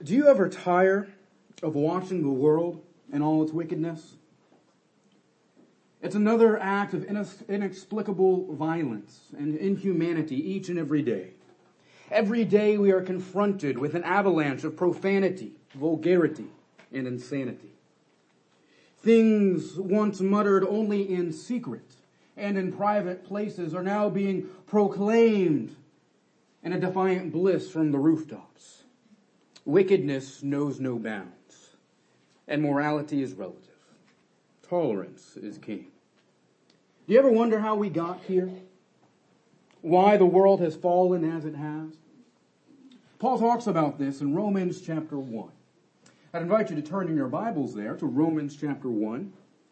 Do you ever tire of watching the world and all its wickedness? It's another act of inexplicable violence and inhumanity each and every day. Every day we are confronted with an avalanche of profanity, vulgarity, and insanity. Things once muttered only in secret and in private places are now being proclaimed in a defiant bliss from the rooftops. Wickedness knows no bounds, and morality is relative. Tolerance is king. Do you ever wonder how we got here? Why the world has fallen as it has? Paul talks about this in Romans chapter 1. I'd invite you to turn in your Bibles there to Romans chapter 1.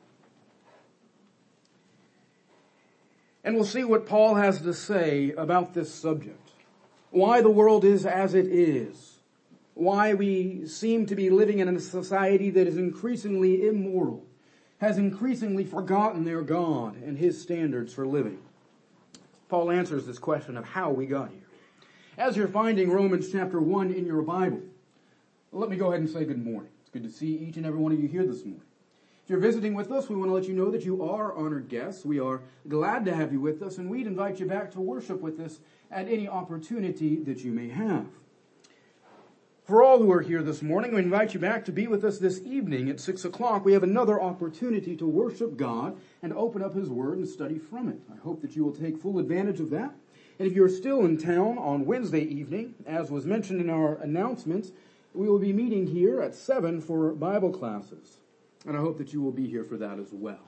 And we'll see what Paul has to say about this subject. Why the world is as it is. Why we seem to be living in a society that is increasingly immoral, has increasingly forgotten their God and his standards for living. Paul answers this question of how we got here. As you're finding Romans chapter 1 in your Bible, let me go ahead and say good morning. It's good to see each and every one of you here this morning. If you're visiting with us, we want to let you know that you are honored guests. We are glad to have you with us, and we'd invite you back to worship with us at any opportunity that you may have. For all who are here this morning, we invite you back to be with us this evening at 6 o'clock. We have another opportunity to worship God and open up his word and study from it. I hope that you will take full advantage of that. And if you're still in town on Wednesday evening, as was mentioned in our announcements, we will be meeting here at 7 for Bible classes. And I hope that you will be here for that as well.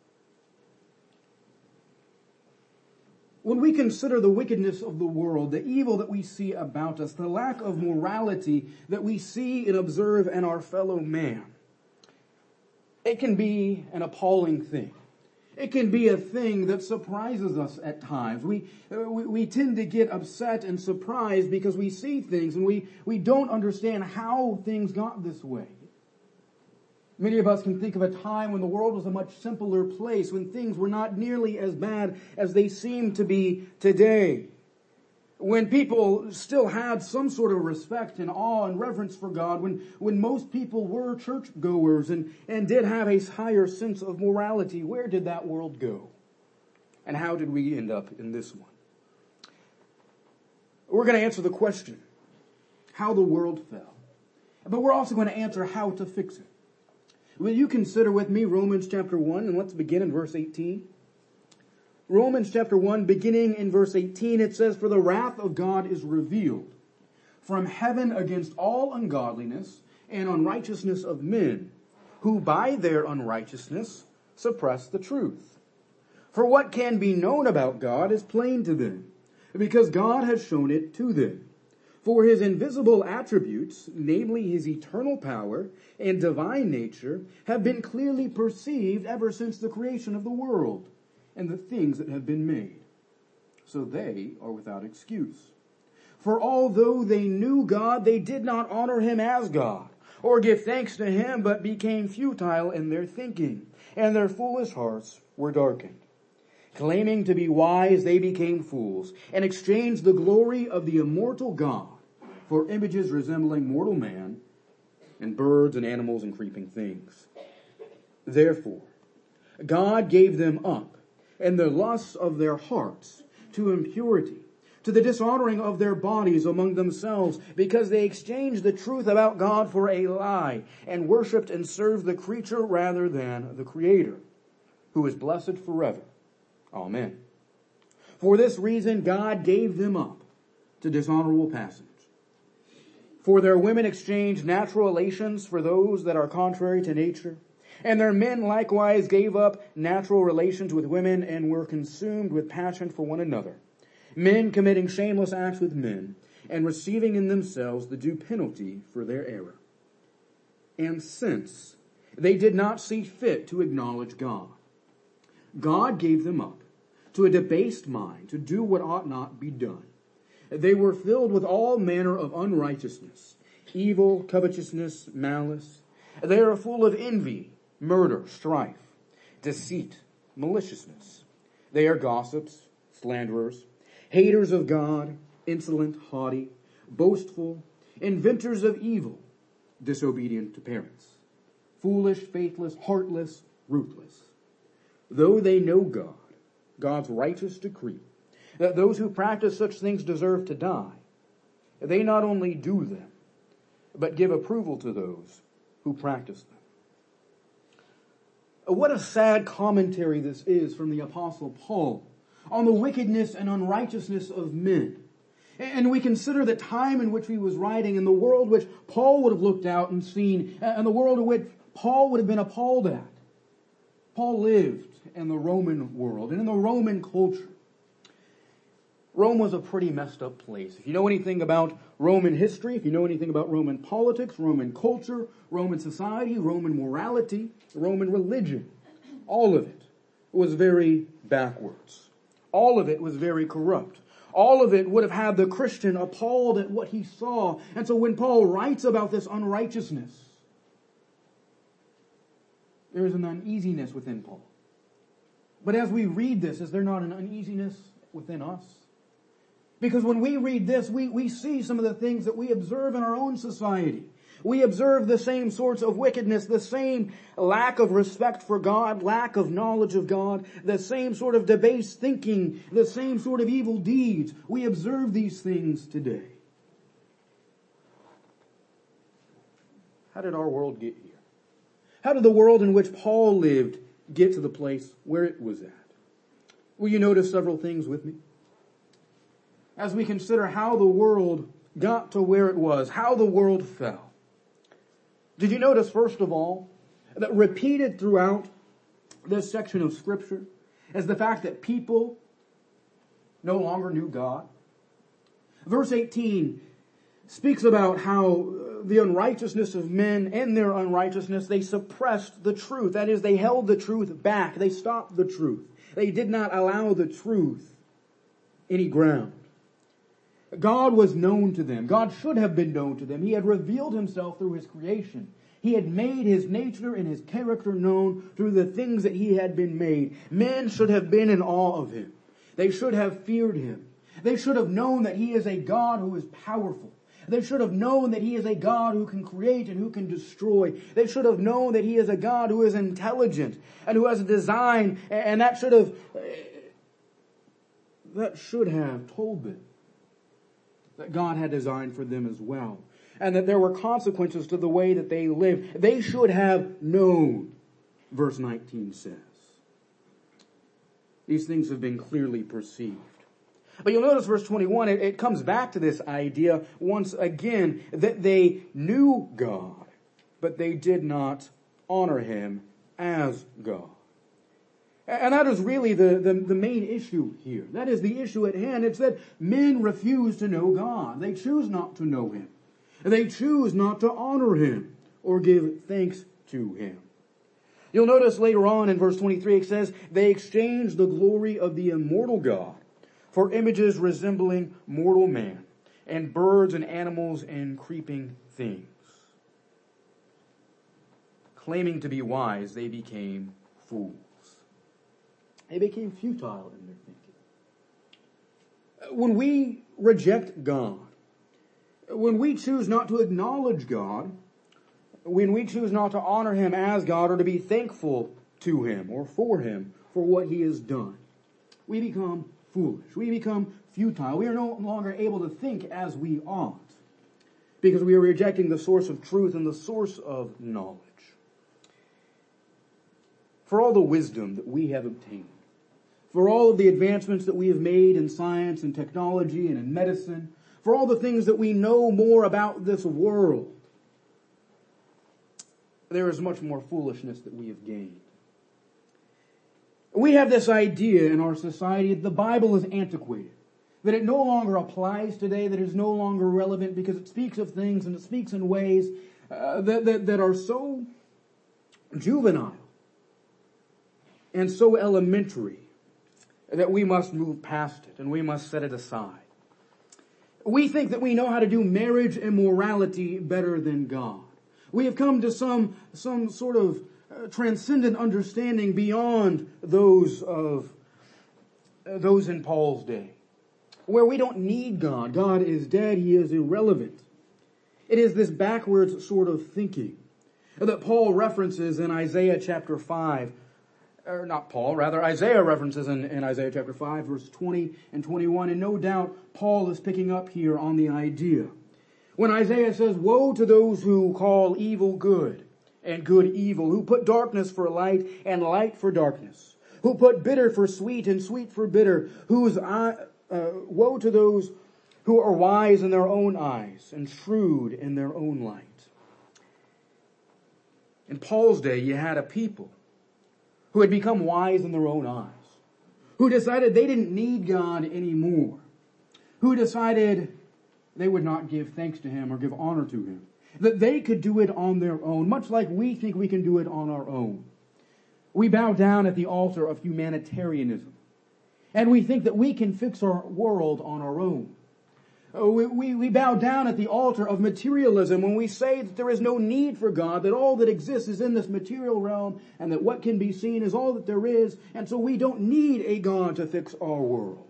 When we consider the wickedness of the world, the evil that we see about us, the lack of morality that we see and observe in our fellow man, it can be an appalling thing. It can be a thing that surprises us at times. We tend to get upset and surprised because we see things and we don't understand how things got this way. Many of us can think of a time when the world was a much simpler place, when things were not nearly as bad as they seem to be today. When people still had some sort of respect and awe and reverence for God, when most people were churchgoers and did have a higher sense of morality, where did that world go? And how did we end up in this one? We're going to answer the question, how the world fell. But we're also going to answer how to fix it. Will you consider with me Romans chapter 1, and let's begin in verse 18. Romans chapter 1, beginning in verse 18, it says, "For the wrath of God is revealed from heaven against all ungodliness and unrighteousness of men, who by their unrighteousness suppress the truth. For what can be known about God is plain to them, because God has shown it to them. For his invisible attributes, namely his eternal power and divine nature, have been clearly perceived ever since the creation of the world and the things that have been made. So they are without excuse. For although they knew God, they did not honor him as God, or give thanks to him, but became futile in their thinking, and their foolish hearts were darkened. Claiming to be wise, they became fools, and exchanged the glory of the immortal God for images resembling mortal man, and birds and animals and creeping things. Therefore, God gave them up in the lusts of their hearts to impurity, to the dishonoring of their bodies among themselves, because they exchanged the truth about God for a lie, and worshipped and served the creature rather than the Creator, who is blessed forever. Amen. For this reason, God gave them up to dishonorable passions. For their women exchanged natural relations for those that are contrary to nature, and their men likewise gave up natural relations with women and were consumed with passion for one another, men committing shameless acts with men, and receiving in themselves the due penalty for their error. And since they did not see fit to acknowledge God, God gave them up to a debased mind to do what ought not be done. They were filled with all manner of unrighteousness, evil, covetousness, malice. They are full of envy, murder, strife, deceit, maliciousness. They are gossips, slanderers, haters of God, insolent, haughty, boastful, inventors of evil, disobedient to parents. Foolish, faithless, heartless, ruthless. Though they know God, God's righteous decree, that those who practice such things deserve to die, they not only do them, but give approval to those who practice them. What a sad commentary this is from the Apostle Paul on the wickedness and unrighteousness of men. And we consider the time in which he was writing and the world which Paul would have looked out and seen, and the world in which Paul would have been appalled at. Paul lived in the Roman world and in the Roman culture. Rome was a pretty messed up place. If you know anything about Roman history, if you know anything about Roman politics, Roman culture, Roman society, Roman morality, Roman religion, all of it was very backwards. All of it was very corrupt. All of it would have had the Christian appalled at what he saw. And so when Paul writes about this unrighteousness, there is an uneasiness within Paul. But as we read this, is there not an uneasiness within us? Because when we read this, we see some of the things that we observe in our own society. We observe the same sorts of wickedness, the same lack of respect for God, lack of knowledge of God, the same sort of debased thinking, the same sort of evil deeds. We observe these things today. How did our world get here? How did the world in which Paul lived get to the place where it was at? Will you notice several things with me? As we consider how the world got to where it was, how the world fell. Did you notice, first of all, that repeated throughout this section of Scripture is the fact that people no longer knew God? Verse 18 speaks about how the unrighteousness of men, in their unrighteousness, they suppressed the truth. That is, they held the truth back. They stopped the truth. They did not allow the truth any ground. God was known to them. God should have been known to them. He had revealed himself through his creation. He had made his nature and his character known through the things that he had been made. Men should have been in awe of him. They should have feared him. They should have known that he is a God who is powerful. They should have known that he is a God who can create and who can destroy. They should have known that he is a God who is intelligent and who has a design, and that should have told them that God had designed for them as well, and that there were consequences to the way that they lived. They should have known, verse 19 says. These things have been clearly perceived. But you'll notice verse 21, it comes back to this idea once again that they knew God, but they did not honor him as God. And that is really the main issue here. That is the issue at hand. It's that men refuse to know God. They choose not to know him. They choose not to honor him or give thanks to him. You'll notice later on in verse 23 it says, they exchanged the glory of the immortal God for images resembling mortal man and birds and animals and creeping things. Claiming to be wise, they became fools. They became futile in their thinking. When we reject God, when we choose not to acknowledge God, when we choose not to honor him as God or to be thankful to him or for him for what he has done, we become foolish. We become futile. We are no longer able to think as we ought because we are rejecting the source of truth and the source of knowledge. For all the wisdom that we have obtained, for all of the advancements that we have made in science and technology and in medicine, for all the things that we know more about this world, there is much more foolishness that we have gained. We have this idea in our society that the Bible is antiquated, that it no longer applies today, that it is no longer relevant because it speaks of things and it speaks in ways that are so juvenile and so elementary that we must move past it and we must set it aside. We think that we know how to do marriage and morality better than God. We have come to some sort of transcendent understanding beyond those in Paul's day, where we don't need God. God is dead. He is irrelevant. It is this backwards sort of thinking that Paul references in Isaiah chapter 5. Or not Paul, rather Isaiah references in Isaiah chapter 5, verse 20 and 21. And no doubt Paul is picking up here on the idea. When Isaiah says, "Woe to those who call evil good and good evil, who put darkness for light and light for darkness, who put bitter for sweet and sweet for bitter, woe to those who are wise in their own eyes and shrewd in their own light." In Paul's day, you had a people who had become wise in their own eyes, who decided they didn't need God anymore, who decided they would not give thanks to Him or give honor to Him, that they could do it on their own, much like we think we can do it on our own. We bow down at the altar of humanitarianism, and we think that we can fix our world on our own. We bow down at the altar of materialism when we say that there is no need for God, that all that exists is in this material realm, and that what can be seen is all that there is, and so we don't need a God to fix our world.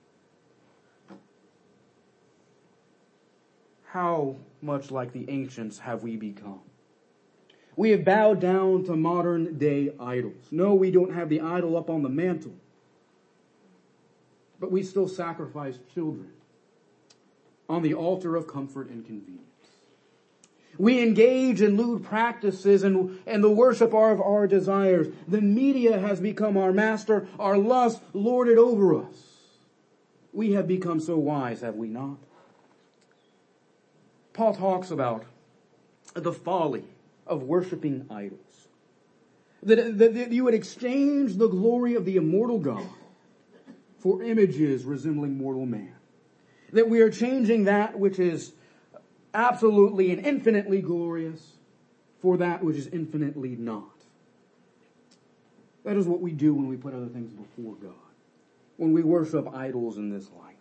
How much like the ancients have we become? We have bowed down to modern day idols. No, we don't have the idol up on the mantle, but we still sacrifice children on the altar of comfort and convenience. We engage in lewd practices and the worship of our desires. The media has become our master, our lust lorded over us. We have become so wise, have we not? Paul talks about the folly of worshiping idols. That you would exchange the glory of the immortal God for images resembling mortal man. That we are changing that which is absolutely and infinitely glorious for that which is infinitely not. That is what we do when we put other things before God, when we worship idols in this life.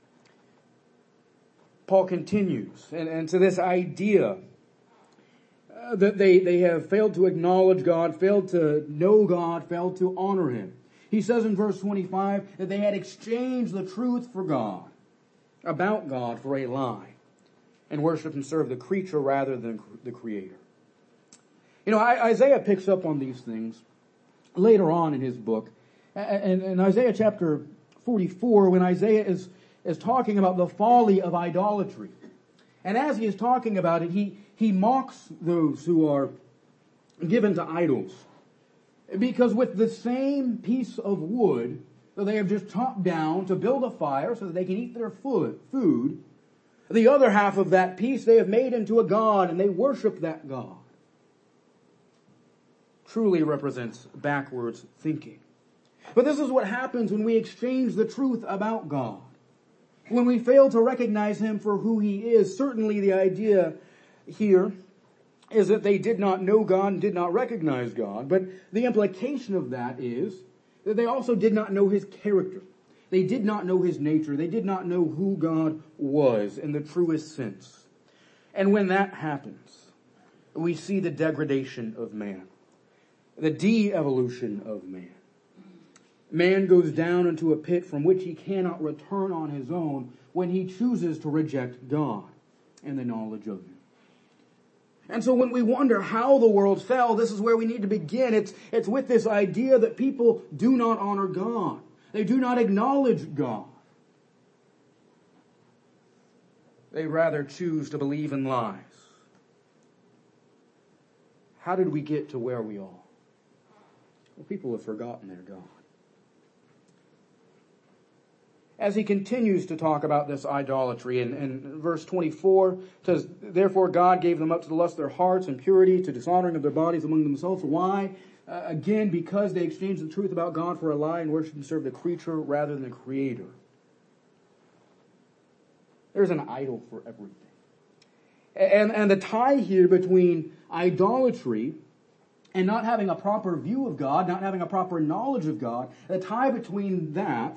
Paul continues, and to this idea that they have failed to acknowledge God, failed to know God, failed to honor Him. He says in verse 25 that they had exchanged the truth for God, about God for a lie, and worship and serve the creature rather than the Creator. You know, Isaiah picks up on these things later on in his book. And in Isaiah chapter 44, when Isaiah is talking about the folly of idolatry. And as he is talking about it, he mocks those who are given to idols. Because with the same piece of wood that they have just chopped down to build a fire so that they can eat their food, the other half of that piece they have made into a god, and they worship that god. Truly represents backwards thinking. But this is what happens when we exchange the truth about God. When we fail to recognize Him for who He is. Certainly the idea here is that they did not know God and did not recognize God. But the implication of that is that they also did not know His character. They did not know His nature. They did not know who God was in the truest sense. And when that happens, we see the degradation of man. The de-evolution of man. Man goes down into a pit from which he cannot return on his own when he chooses to reject God and the knowledge of Him. And so when we wonder how the world fell, this is where we need to begin. It's with this idea that people do not honor God. They do not acknowledge God. They rather choose to believe in lies. How did we get to where we are? Well, people have forgotten their God. As he continues to talk about this idolatry, in verse 24, says, "Therefore God gave them up to the lust of their hearts, impurity, to dishonoring of their bodies among themselves." Why? Again, because they exchanged the truth about God for a lie and worshiped and served the creature rather than the Creator. There's an idol for everything. And the tie here between idolatry and not having a proper view of God, not having a proper knowledge of God, the tie between that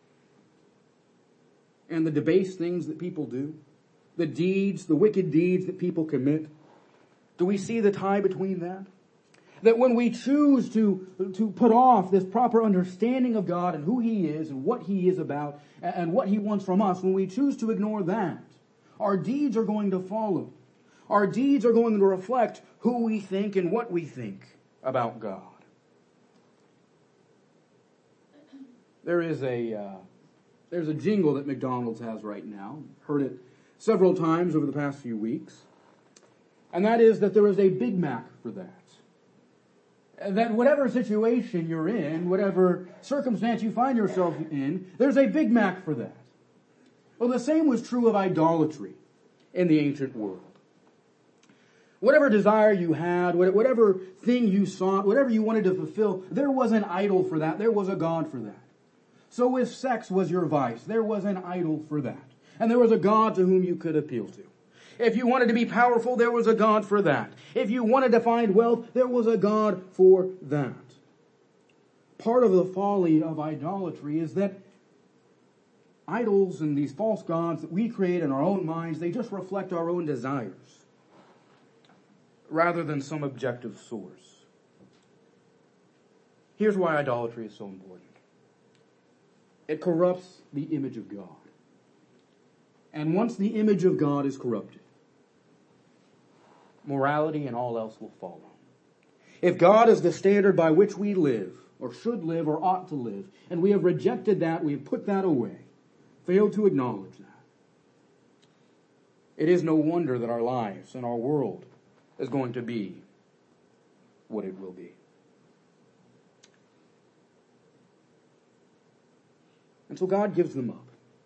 and the debased things that people do, the deeds, the wicked deeds that people commit. Do we see the tie between that? That when we choose to put off this proper understanding of God and who He is and what He is about and what He wants from us, when we choose to ignore that, our deeds are going to follow. Our deeds are going to reflect who we think and what we think about God. There's a jingle that McDonald's has right now. Heard it several times over the past few weeks. And that is that there is a Big Mac for that. That whatever situation you're in, whatever circumstance you find yourself in, there's a Big Mac for that. Well, the same was true of idolatry in the ancient world. Whatever desire you had, whatever thing you sought, whatever you wanted to fulfill, there was an idol for that. There was a god for that. So if sex was your vice, there was an idol for that. And there was a god to whom you could appeal to. If you wanted to be powerful, there was a god for that. If you wanted to find wealth, there was a god for that. Part of the folly of idolatry is that idols and these false gods that we create in our own minds, they just reflect our own desires rather than some objective source. Here's why idolatry is so important. It corrupts the image of God. And once the image of God is corrupted, morality and all else will follow. If God is the standard by which we live, or should live, or ought to live, and we have rejected that, we have put that away, failed to acknowledge that, it is no wonder that our lives and our world is going to be what it will be. And so God gives them up.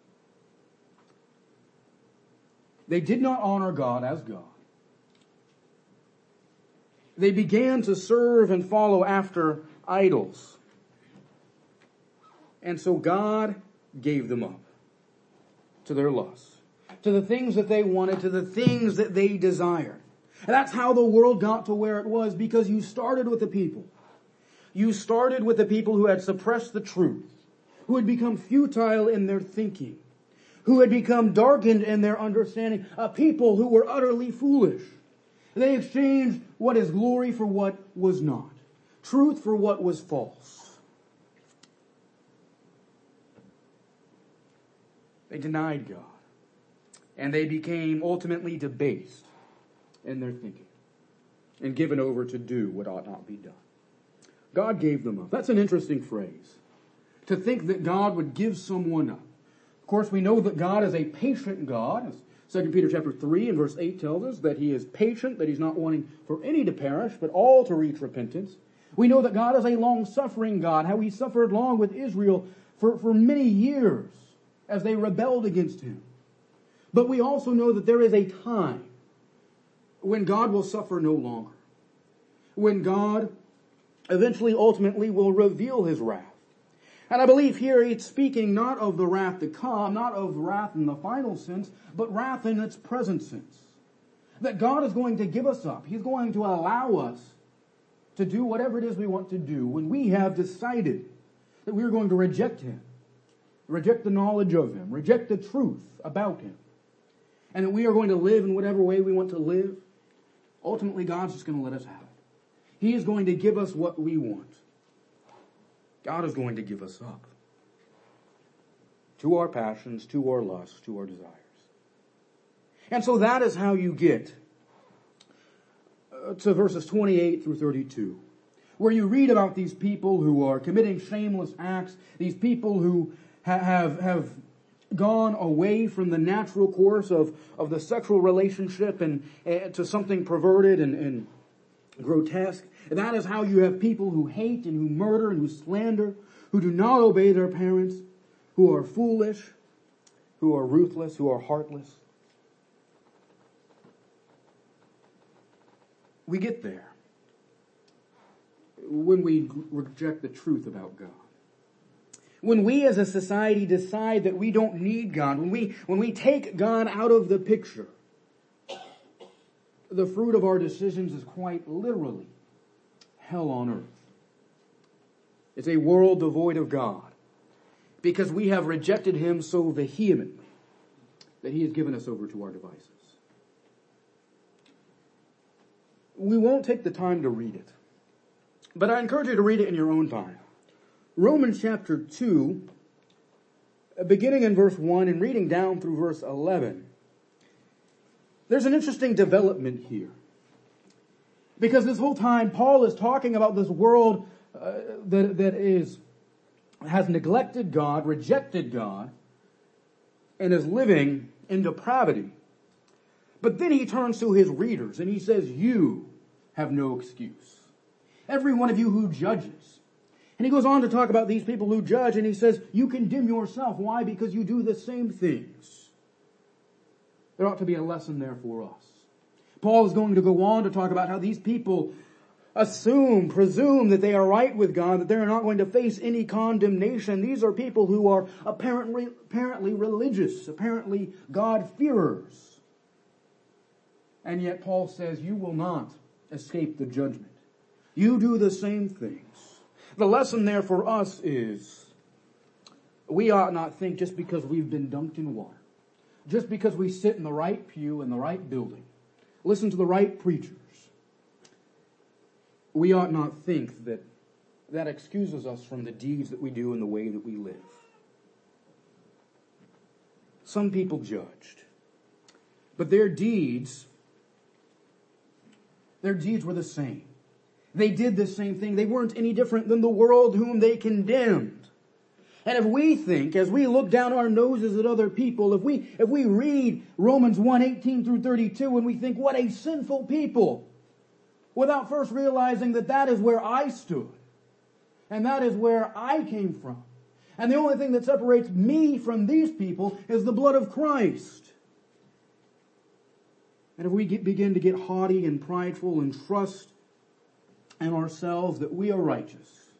They did not honor God as God. They began to serve and follow after idols. And so God gave them up to their lusts, to the things that they wanted, to the things that they desired. And that's how the world got to where it was, because you started with the people. You started with the people who had suppressed the truth, who had become futile in their thinking, who had become darkened in their understanding, a people who were utterly foolish. They exchanged what is glory for what was not, truth for what was false. They denied God, and they became ultimately debased in their thinking and given over to do what ought not be done. God gave them up. That's an interesting phrase, to think that God would give someone up. Of course, we know that God is a patient God. As 2 Peter chapter 3 and verse 8 tells us that he is patient, that he's not wanting for any to perish, but all to reach repentance. We know that God is a long-suffering God, how he suffered long with Israel for many years as they rebelled against him. But we also know that there is a time when God will suffer no longer, when God eventually, ultimately, will reveal his wrath. And I believe here it's speaking not of the wrath to come, not of wrath in the final sense, but wrath in its present sense. That God is going to give us up. He's going to allow us to do whatever it is we want to do when we have decided that we are going to reject him, reject the knowledge of him, reject the truth about him, and that we are going to live in whatever way we want to live. Ultimately, God's just going to let us have it. He is going to give us what we want. God is going to give us up to our passions, to our lusts, to our desires. And so that is how you get to verses 28 through 32, where you read about these people who are committing shameless acts, these people who have gone away from the natural course of the sexual relationship and to something perverted and grotesque. And that is how you have people who hate and who murder and who slander, who do not obey their parents, who are foolish, who are ruthless, who are heartless. We get there when we reject the truth about God. When we as a society decide that we don't need God, when we take God out of the picture, the fruit of our decisions is quite literally hell on earth. It's a world devoid of God because we have rejected him so vehemently that he has given us over to our devices. We won't take the time to read it, but I encourage you to read it in your own time. Romans chapter 2, beginning in verse 1 and reading down through verse 11. There's an interesting development here. Because this whole time, Paul is talking about this world that has neglected God, rejected God, and is living in depravity. But then he turns to his readers and he says, you have no excuse. Every one of you who judges. And he goes on to talk about these people who judge, and he says, you condemn yourself. Why? Because you do the same things. There ought to be a lesson there for us. Paul is going to go on to talk about how these people presume that they are right with God, that they're not going to face any condemnation. These are people who are apparently religious, apparently God-fearers. And yet Paul says, you will not escape the judgment. You do the same things. The lesson there for us is, we ought not think just because we've been dunked in water, just because we sit in the right pew in the right building, listen to the right preachers, we ought not think that that excuses us from the deeds that we do and the way that we live. Some people judged, but their deeds were the same. They did the same thing. They weren't any different than the world whom they condemned. And if we think, as we look down our noses at other people, if we read Romans 1:18 through 32 and we think, what a sinful people, without first realizing that that is where I stood, and that is where I came from, and the only thing that separates me from these people is the blood of Christ. And if we begin to get haughty and prideful and trust in ourselves that we are righteous,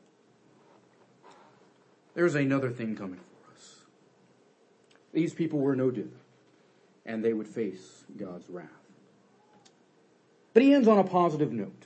there's another thing coming for us. These people were no different, and they would face God's wrath. But he ends on a positive note.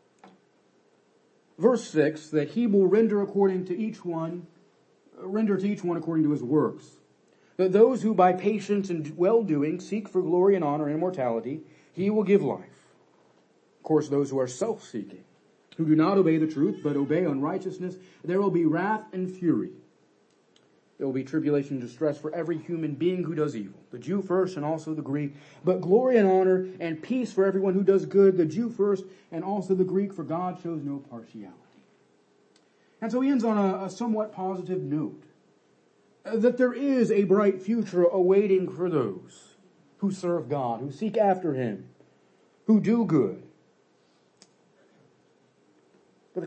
Verse 6, that he will render to each one according to his works. That those who by patience and well-doing seek for glory and honor and immortality, he will give life. Of course, those who are self-seeking, who do not obey the truth, but obey unrighteousness, there will be wrath and fury. There will be tribulation and distress for every human being who does evil, the Jew first and also the Greek, but glory and honor and peace for everyone who does good, the Jew first and also the Greek, for God shows no partiality. And so he ends on a somewhat positive note, that there is a bright future awaiting for those who serve God, who seek after him, who do good. But the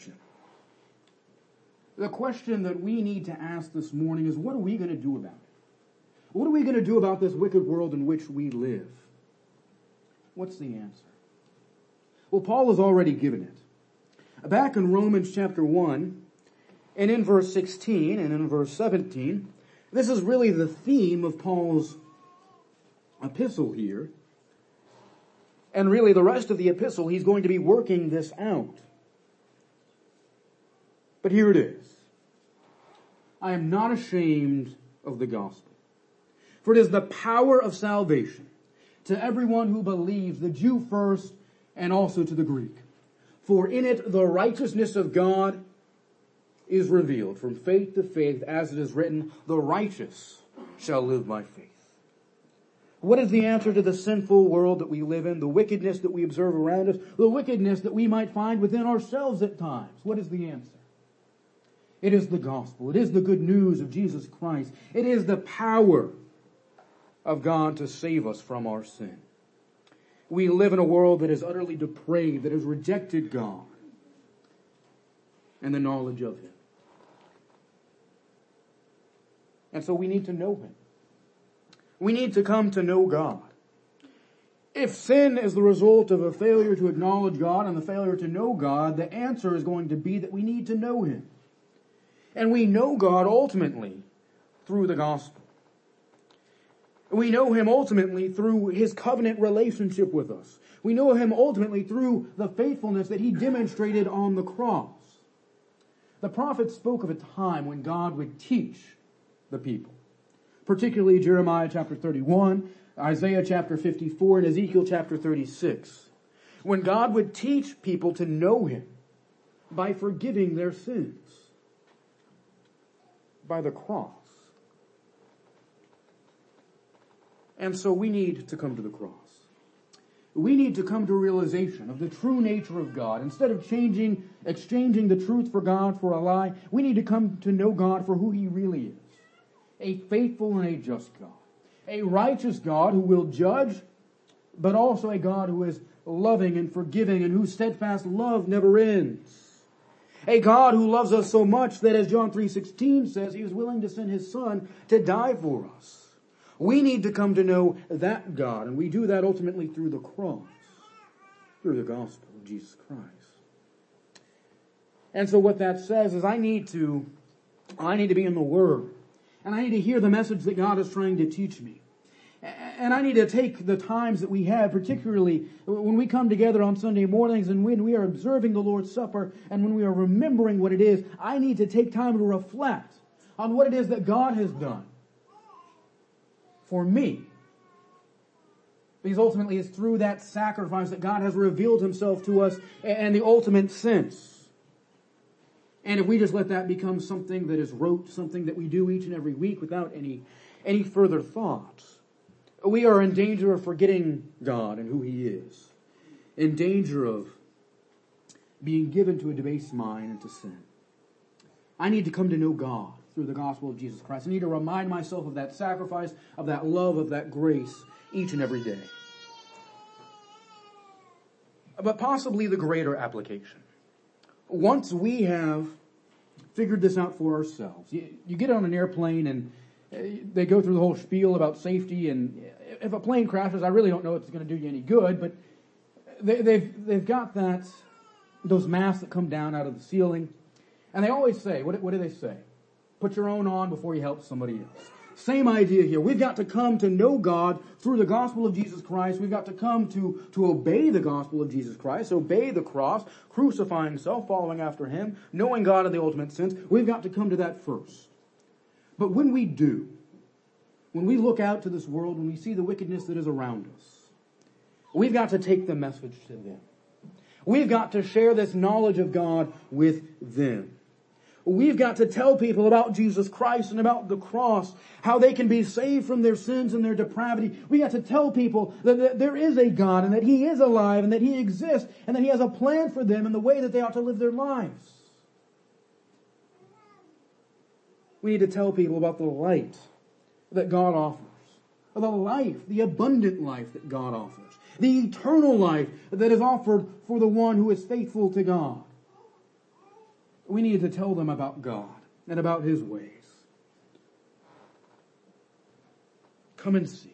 question that we need to ask this morning is, what are we going to do about it? What are we going to do about this wicked world in which we live? What's the answer? Well, Paul has already given it. Back in Romans chapter 1, and in verse 16 and in verse 17, this is really the theme of Paul's epistle here. And really the rest of the epistle, he's going to be working this out. But here it is. I am not ashamed of the gospel, for it is the power of salvation to everyone who believes, the Jew first and also to the Greek. For in it the righteousness of God is revealed from faith to faith, as it is written, the righteous shall live by faith. What is the answer to the sinful world that we live in, the wickedness that we observe around us, the wickedness that we might find within ourselves at times? What is the answer? It is the gospel. It is the good news of Jesus Christ. It is the power of God to save us from our sin. We live in a world that is utterly depraved, that has rejected God and the knowledge of him. And so we need to know him. We need to come to know God. If sin is the result of a failure to acknowledge God and the failure to know God, the answer is going to be that we need to know him. And we know God ultimately through the gospel. We know him ultimately through his covenant relationship with us. We know him ultimately through the faithfulness that he demonstrated on the cross. The prophets spoke of a time when God would teach the people, particularly Jeremiah chapter 31, Isaiah chapter 54, and Ezekiel chapter 36, when God would teach people to know him by forgiving their sins by the cross. And so we need to come to the cross. We need to come to a realization of the true nature of God. Instead of exchanging the truth for God for a lie, we need to come to know God for who He really is. A faithful and a just God. A righteous God who will judge, but also a God who is loving and forgiving and whose steadfast love never ends. A God who loves us so much that, as John 3:16 says, He was willing to send His Son to die for us. We need to come to know that God, and we do that ultimately through the cross, through the gospel of Jesus Christ. And so what that says is I need to be in the Word, and I need to hear the message that God is trying to teach me. And I need to take the times that we have, particularly when we come together on Sunday mornings and when we are observing the Lord's Supper and when we are remembering what it is, I need to take time to reflect on what it is that God has done for me. Because ultimately it's through that sacrifice that God has revealed Himself to us and the ultimate sense. And if we just let that become something that is rote, something that we do each and every week without any further thought, we are in danger of forgetting God and who He is. In danger of being given to a debased mind and to sin. I need to come to know God through the gospel of Jesus Christ. I need to remind myself of that sacrifice, of that love, of that grace each and every day. But possibly the greater application. Once we have figured this out for ourselves, you get on an airplane and they go through the whole spiel about safety, and if a plane crashes, I really don't know if it's going to do you any good, but they've got those masks that come down out of the ceiling, and they always say, what do they say? Put your own on before you help somebody else. Same idea here. We've got to come to know God through the gospel of Jesus Christ. We've got to come to obey the gospel of Jesus Christ, obey the cross, crucifying Himself, following after Him, knowing God in the ultimate sense. We've got to come to that first. But when we do, when we look out to this world, when we see the wickedness that is around us, we've got to take the message to them. We've got to share this knowledge of God with them. We've got to tell people about Jesus Christ and about the cross, how they can be saved from their sins and their depravity. We got to tell people that there is a God and that He is alive and that He exists and that He has a plan for them and the way that they ought to live their lives. We need to tell people about the light that God offers, the life, the abundant life that God offers, the eternal life that is offered for the one who is faithful to God. We need to tell them about God and about His ways. Come and see.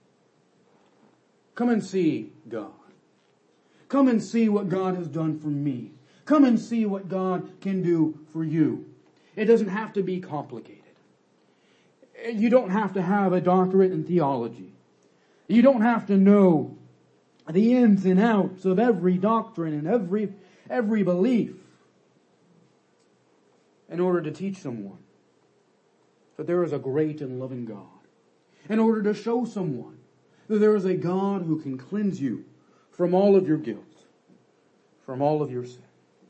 Come and see God. Come and see what God has done for me. Come and see what God can do for you. It doesn't have to be complicated. You don't have to have a doctorate in theology. You don't have to know the ins and outs of every doctrine and every belief in order to teach someone that there is a great and loving God. In order to show someone that there is a God who can cleanse you from all of your guilt, from all of your sin.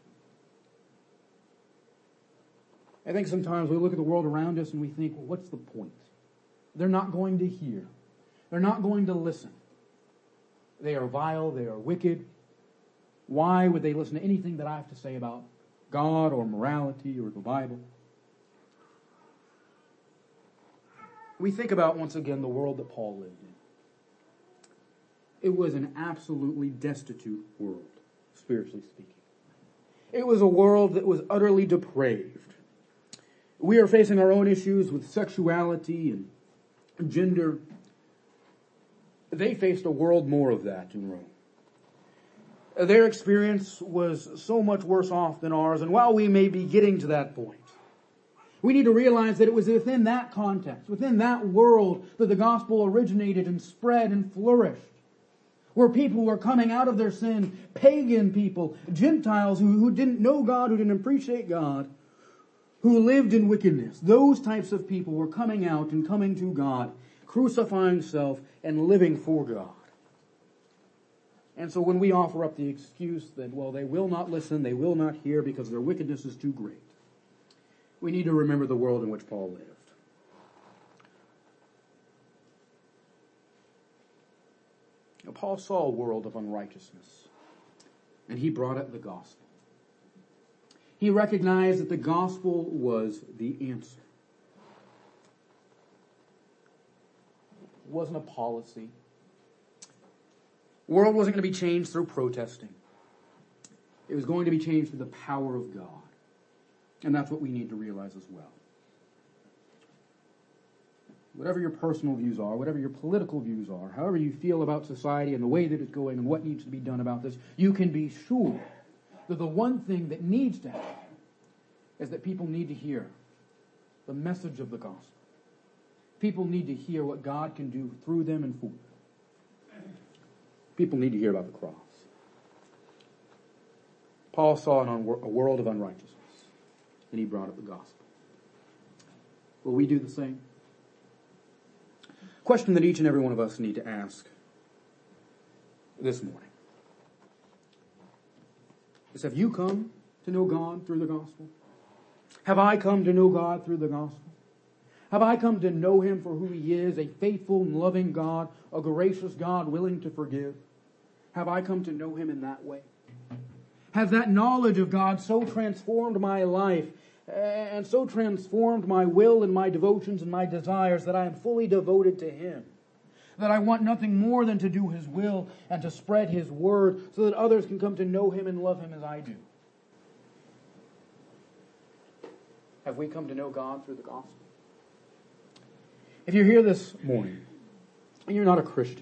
I think sometimes we look at the world around us and we think, well, what's the point? They're not going to hear. They're not going to listen. They are vile. They are wicked. Why would they listen to anything that I have to say about God or morality or the Bible? We think about, once again, the world that Paul lived in. It was an absolutely destitute world, spiritually speaking. It was a world that was utterly depraved. We are facing our own issues with sexuality and gender. They faced a world more of that in Rome. Their experience was so much worse off than ours, and while we may be getting to that point, we need to realize that it was within that context, within that world, that the gospel originated and spread and flourished. Where people were coming out of their sin, pagan people, Gentiles who didn't know God, who didn't appreciate God, who lived in wickedness. Those types of people were coming out and coming to God, crucifying self and living for God. And so when we offer up the excuse that, well, they will not listen, they will not hear because their wickedness is too great, we need to remember the world in which Paul lived. Paul saw a world of unrighteousness, and he brought it the gospel. He recognized that the gospel was the answer. It wasn't a policy. The world wasn't going to be changed through protesting. It was going to be changed through the power of God. And that's what we need to realize as well. Whatever your personal views are, whatever your political views are, however you feel about society and the way that it's going and what needs to be done about this, you can be sure that the one thing that needs to happen is that people need to hear the message of the gospel. People need to hear what God can do through them and for them. People need to hear about the cross. Paul saw a world of unrighteousness, and he brought up the gospel. Will we do the same? Question that each and every one of us need to ask this morning is, have you come to know God through the gospel? Have I come to know God through the gospel? Have I come to know Him for who He is, a faithful and loving God, a gracious God willing to forgive? Have I come to know Him in that way? Has that knowledge of God so transformed my life and so transformed my will and my devotions and my desires that I am fully devoted to Him? That I want nothing more than to do His will and to spread His word so that others can come to know Him and love Him as I do? Have we come to know God through the gospel? If you're here this morning and you're not a Christian,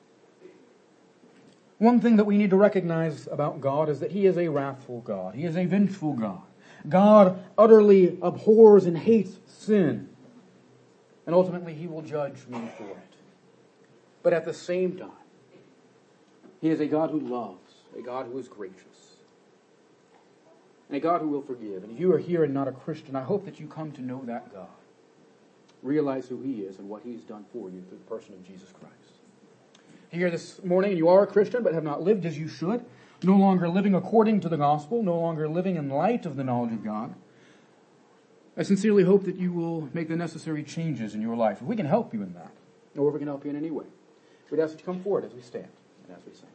one thing that we need to recognize about God is that He is a wrathful God. He is a vengeful God. God utterly abhors and hates sin. And ultimately He will judge me for it. But at the same time, He is a God who loves, a God who is gracious, and a God who will forgive. And if you are here and not a Christian, I hope that you come to know that God. Realize who He is and what He's done for you through the person of Jesus Christ. Here this morning, and you are a Christian but have not lived as you should, no longer living according to the gospel, no longer living in light of the knowledge of God, I sincerely hope that you will make the necessary changes in your life. If we can help you in that, or if we can help you in any way, we'd ask that you come forward as we stand and as we sing.